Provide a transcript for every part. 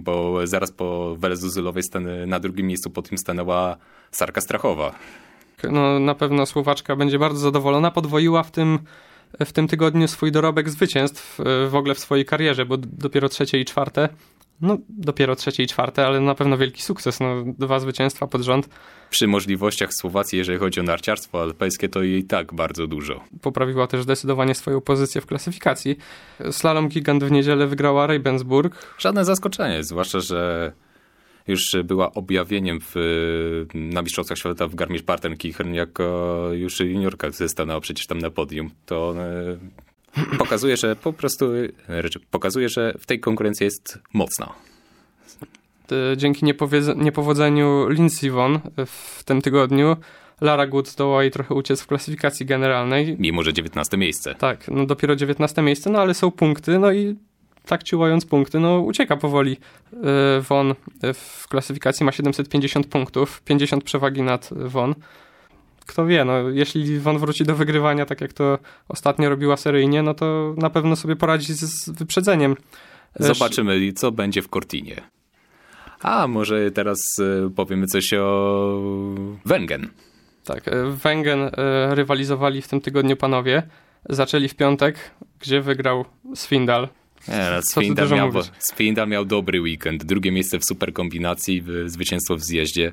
bo zaraz po Wele Zuzulowej na drugim miejscu po tym stanęła Sarka Strachowa. No, na pewno Słowaczka będzie bardzo zadowolona. Podwoiła w tym tygodniu swój dorobek zwycięstw w ogóle w swojej karierze, bo dopiero trzecie i czwarte, ale na pewno wielki sukces. 2 zwycięstwa pod rząd. Przy możliwościach Słowacji, jeżeli chodzi o narciarstwo alpejskie, to i tak bardzo dużo. Poprawiła też zdecydowanie swoją pozycję w klasyfikacji. Slalom gigant w niedzielę wygrała Ravensburg. Żadne zaskoczenie, zwłaszcza, że już była objawieniem na Mistrzostwach Świata w Garmisch-Partenkirchen jako już juniorka stanęła przecież tam na podium. To pokazuje, że w tej konkurencji jest mocna. Dzięki niepowodzeniu Lindsey Vonn w tym tygodniu Lara Gut zdołała jej trochę uciec w klasyfikacji generalnej. Mimo, że 19 miejsce. Tak, dopiero 19 miejsce, ale są punkty, i tak ciułając punkty, ucieka powoli Vonn w klasyfikacji, ma 750 punktów, 50 przewagi nad Vonn. Kto wie, jeśli Vonn wróci do wygrywania, tak jak to ostatnio robiła seryjnie, to na pewno sobie poradzi z wyprzedzeniem. Zobaczymy, co będzie w Cortinie. A może teraz powiemy coś o Wengen. Tak, Wengen rywalizowali w tym tygodniu panowie. Zaczęli w piątek, gdzie wygrał Svindal. Svindal miał dobry weekend. Drugie miejsce w superkombinacji, zwycięstwo w zjeździe.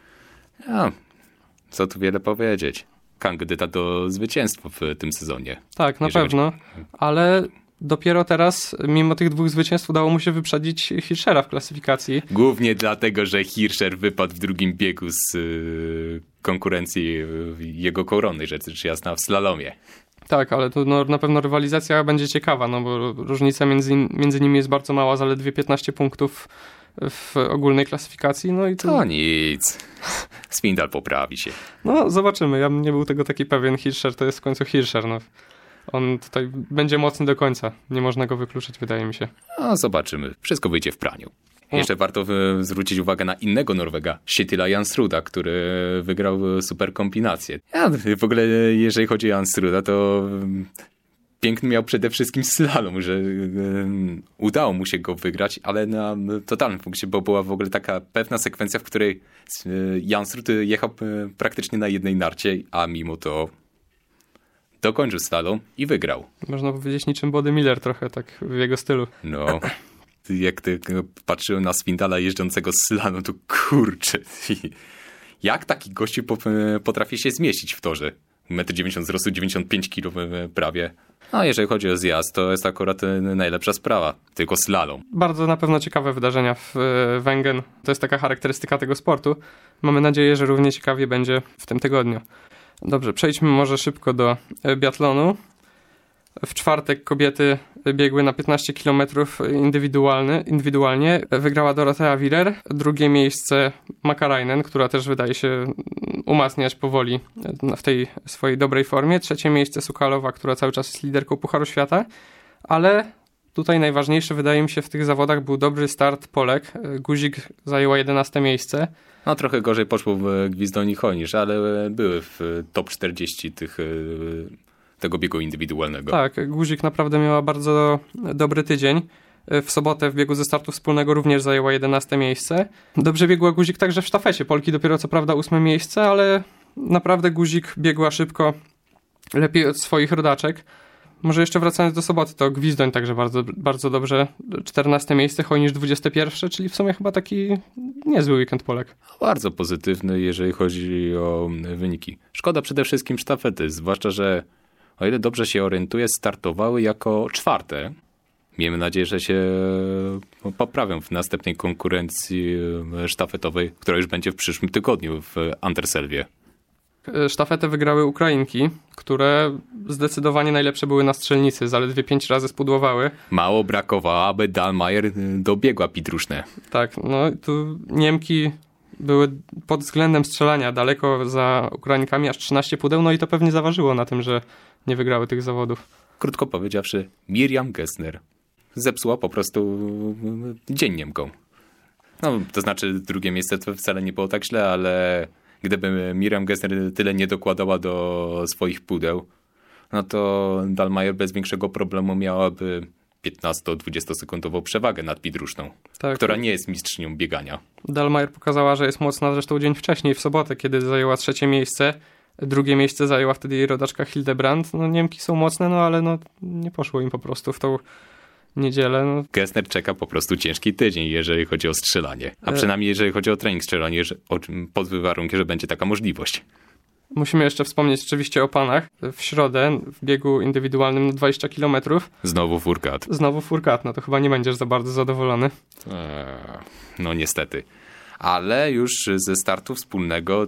Co tu wiele powiedzieć. Kandydat do zwycięstwa w tym sezonie. Tak, na pewno. Ale dopiero teraz, mimo tych 2 zwycięstw, udało mu się wyprzedzić Hirschera w klasyfikacji. Głównie dlatego, że Hirscher wypadł w drugim biegu z konkurencji jego koronnej, rzecz jasna, w slalomie. Tak, ale tu na pewno rywalizacja będzie ciekawa, bo różnica między nimi jest bardzo mała, zaledwie 15 punktów w ogólnej klasyfikacji. To nic. Svindal poprawi się. Zobaczymy. Ja bym nie był tego taki pewien. Hirscher to jest w końcu Hirscher. On tutaj będzie mocny do końca. Nie można go wykluczyć, wydaje mi się. Zobaczymy. Wszystko wyjdzie w praniu. Jeszcze warto zwrócić uwagę na innego Norwega, Kjetil Jansruda, który wygrał superkombinację. W ogóle jeżeli chodzi o Jansruda, to piękny miał przede wszystkim slalom, że udało mu się go wygrać, ale na totalnym punkcie, bo była w ogóle taka pewna sekwencja, w której Jansrud jechał praktycznie na jednej narcie, a mimo to dokończył slalom i wygrał. Można powiedzieć niczym Bode Miller trochę, tak w jego stylu. Jak patrzyłem na Svindala jeżdżącego z slalom, to kurczę, jak taki gościu potrafi się zmieścić w torze? 1,90 m wzrostu, 95 kg prawie. Jeżeli chodzi o zjazd, to jest akurat najlepsza sprawa. Tylko slalom. Bardzo na pewno ciekawe wydarzenia w Wengen. To jest taka charakterystyka tego sportu. Mamy nadzieję, że równie ciekawie będzie w tym tygodniu. Dobrze, przejdźmy może szybko do W czwartek kobiety biegły na 15 km indywidualnie. Wygrała Dorothea Virer. Drugie miejsce Makarainen, która też wydaje się umacniać powoli w tej swojej dobrej formie. Trzecie miejsce Sukalowa, która cały czas jest liderką Pucharu Świata. Ale tutaj najważniejsze wydaje mi się w tych zawodach był dobry start Polek. Guzik zajęła 11 miejsce. Trochę gorzej poszło w Gwizdoni Honisz, ale były w top 40 tego biegu indywidualnego. Tak, Guzik naprawdę miała bardzo dobry tydzień. W sobotę w biegu ze startu wspólnego również zajęła 11 miejsce. Dobrze biegła Guzik także w sztafecie. Polki dopiero co prawda 8 miejsce, ale naprawdę Guzik biegła szybko, lepiej od swoich rodaczek. Może jeszcze wracając do soboty, to Gwizdoń także bardzo, bardzo dobrze. 14 miejsce, Hojnisz 21, czyli w sumie chyba taki niezły weekend Polek. Bardzo pozytywny, jeżeli chodzi o wyniki. Szkoda przede wszystkim sztafety, zwłaszcza, że o ile dobrze się orientuję, startowały jako czwarte. Miejmy nadzieję, że się poprawią w następnej konkurencji sztafetowej, która już będzie w przyszłym tygodniu w Anterselwie. Sztafetę wygrały Ukrainki, które zdecydowanie najlepsze były na strzelnicy. Zaledwie 5 razy spudłowały. Mało brakowało, aby Dahlmeier dobiegła Pitruszne. Tak, tu Niemki były pod względem strzelania daleko za Ukrainkami, aż 13 pudeł, i to pewnie zaważyło na tym, że nie wygrały tych zawodów. Krótko powiedziawszy, Miriam Gessner zepsuła po prostu dzień Niemką. To znaczy drugie miejsce to wcale nie było tak źle, ale gdyby Miriam Gessner tyle nie dokładała do swoich pudeł, to Dahlmeier bez większego problemu miałaby 15-20 sekundową przewagę nad Pidruszną, Tak. która nie jest mistrzynią biegania. Dalmayer pokazała, że jest mocna zresztą dzień wcześniej, w sobotę, kiedy zajęła 3. miejsce. Drugie miejsce zajęła wtedy jej rodaczka Hildebrand. No Niemki są mocne, no ale no nie poszło im po prostu w tą niedzielę. No. Gessner czeka po prostu ciężki tydzień, jeżeli chodzi o strzelanie. A przynajmniej jeżeli chodzi o trening strzelanie, pod warunkiem, że będzie taka możliwość. Musimy jeszcze wspomnieć oczywiście o panach. W środę w biegu indywidualnym na 20 km. Znowu Fourcade. Znowu Fourcade, no to chyba nie będziesz za bardzo zadowolony. No niestety. Ale już ze startu wspólnego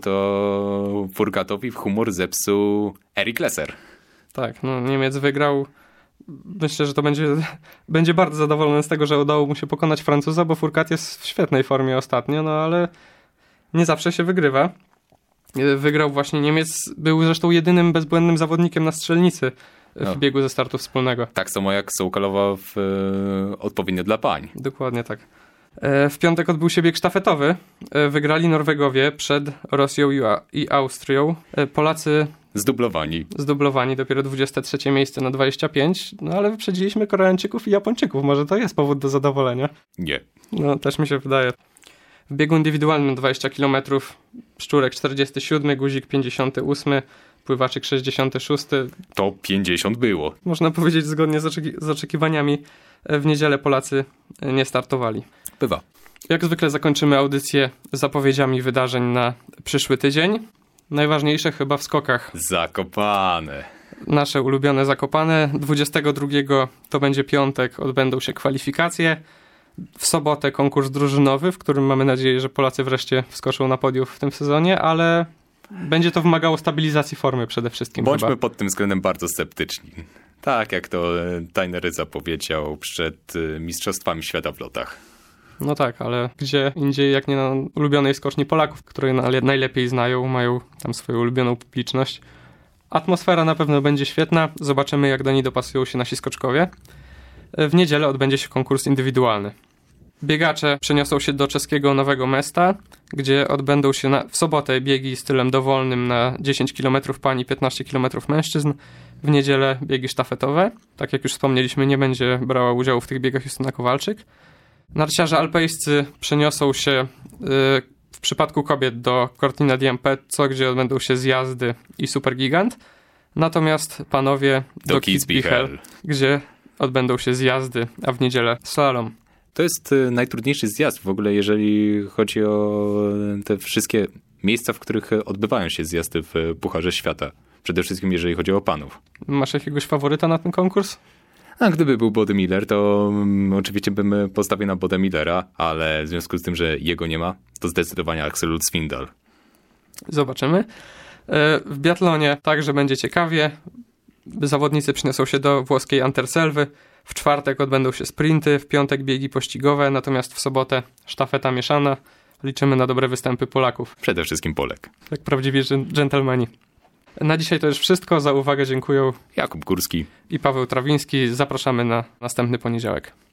to Fourcade'owi w humor zepsuł Eric Lesser. Tak, no Niemiec wygrał. Myślę, że to będzie bardzo zadowolony z tego, że udało mu się pokonać Francuza, bo Fourcade jest w świetnej formie ostatnio, no ale nie zawsze się wygrywa. Wygrał właśnie Niemiec, był zresztą jedynym bezbłędnym zawodnikiem na strzelnicy w biegu ze startu wspólnego. Tak samo jak Sołkalowa odpowiednio dla pań. Dokładnie tak. W piątek odbył się bieg sztafetowy. Wygrali Norwegowie przed Rosją i Austrią. Polacy zdublowani, dopiero 23 miejsce na 25, no ale wyprzedziliśmy Koreańczyków i Japończyków. Może to jest powód do zadowolenia? Nie. No, też mi się wydaje. W biegu indywidualnym 20 km Szczurek 47, Guzik 58, Pływaczyk 66. To 50 było. Można powiedzieć zgodnie z oczekiwaniami. W niedzielę Polacy nie startowali. Bywa. Jak zwykle zakończymy audycję zapowiedziami wydarzeń na przyszły tydzień. Najważniejsze chyba w skokach. Zakopane. Nasze ulubione Zakopane. 22 to będzie piątek, odbędą się kwalifikacje. W sobotę konkurs drużynowy, w którym mamy nadzieję, że Polacy wreszcie wskoczą na podium w tym sezonie, ale będzie to wymagało stabilizacji formy przede wszystkim. Bądźmy chyba pod tym względem bardzo sceptyczni. Tak jak to Tyner zapowiedział przed Mistrzostwami Świata w lotach. No tak, ale gdzie indziej jak nie na ulubionej skoczni Polaków, które najlepiej znają, mają tam swoją ulubioną publiczność. Atmosfera na pewno będzie świetna. Zobaczymy, jak do niej dopasują się nasi skoczkowie. W niedzielę odbędzie się konkurs indywidualny. Biegacze przeniosą się do czeskiego Nowego Mesta, gdzie odbędą się w sobotę biegi stylem dowolnym na 10 km pań i 15 km mężczyzn. W niedzielę biegi sztafetowe. Tak jak już wspomnieliśmy, nie będzie brała udziału w tych biegach Justyna Kowalczyk. Narciarze alpejscy przeniosą się w przypadku kobiet do Cortina d'Ampezzo, gdzie odbędą się zjazdy i supergigant. Natomiast panowie do Kitzbühel, gdzie odbędą się zjazdy, a w niedzielę slalom. To jest najtrudniejszy zjazd w ogóle, jeżeli chodzi o te wszystkie miejsca, w których odbywają się zjazdy w Pucharze Świata. Przede wszystkim jeżeli chodzi o panów. Masz jakiegoś faworyta na ten konkurs? A gdyby był Bode Miller, to oczywiście bym postawił na Bode Millera, ale w związku z tym, że jego nie ma, to zdecydowanie Axel Lutz Svindal. Zobaczymy. W biatlonie także będzie ciekawie. Zawodnicy przyniosą się do włoskiej Anterselwy. W czwartek odbędą się sprinty, w piątek biegi pościgowe, natomiast w sobotę sztafeta mieszana. Liczymy na dobre występy Polaków. Przede wszystkim Polek. Jak prawdziwi dżentelmeni. Na dzisiaj to już wszystko. Za uwagę dziękuję Jakub Górski i Paweł Trawiński. Zapraszamy na następny poniedziałek.